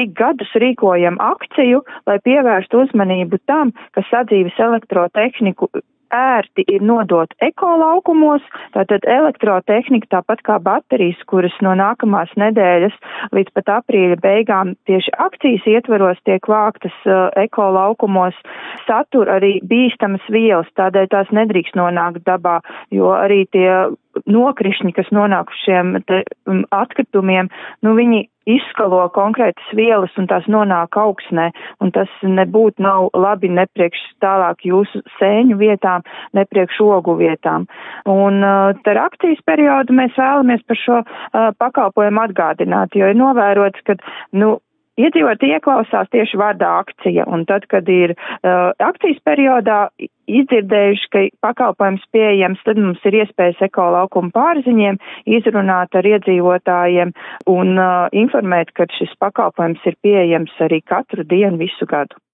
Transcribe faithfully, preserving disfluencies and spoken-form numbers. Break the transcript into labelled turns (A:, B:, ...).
A: ik gadus rīkojam akciju, lai pievērstu uzmanību tam, ka sadzīves elektrotehniku ērti ir nodot ekolaukumos, tātad elektrotehnika, tāpat kā baterijas, kuras no nākamās nedēļas līdz pat aprīļa beigām tieši akcijas ietvaros tiek vāktas uh, ekolaukumos, satur arī bīstamas vielas, tādēļ tās nedrīkst nonākt dabā, jo arī tie nokrišņi, kas nonāk uz šiem te, um, atkritumiem, nu viņi izskalo konkrētas vielas un tās nonāk augsnē, un tas nebūtu nav labi nepriekš tālāk jūsu sēņu vietām, nepriekš ogu vietām. Un uh, ar akcijas periodu mēs vēlamies par šo uh, pakalpojumu atgādināt, jo ir novērots, ka, nu, iedzīvotāji ieklausās tieši vārdā akcija, un tad, kad ir uh, akcijas periodā izdzirdējuši, ka pakalpojums pieejams, tad mums ir iespējas ekolaukuma pārziņiem izrunāt ar iedzīvotājiem un uh, informēt, ka šis pakalpojums ir pieejams arī katru dienu visu gadu.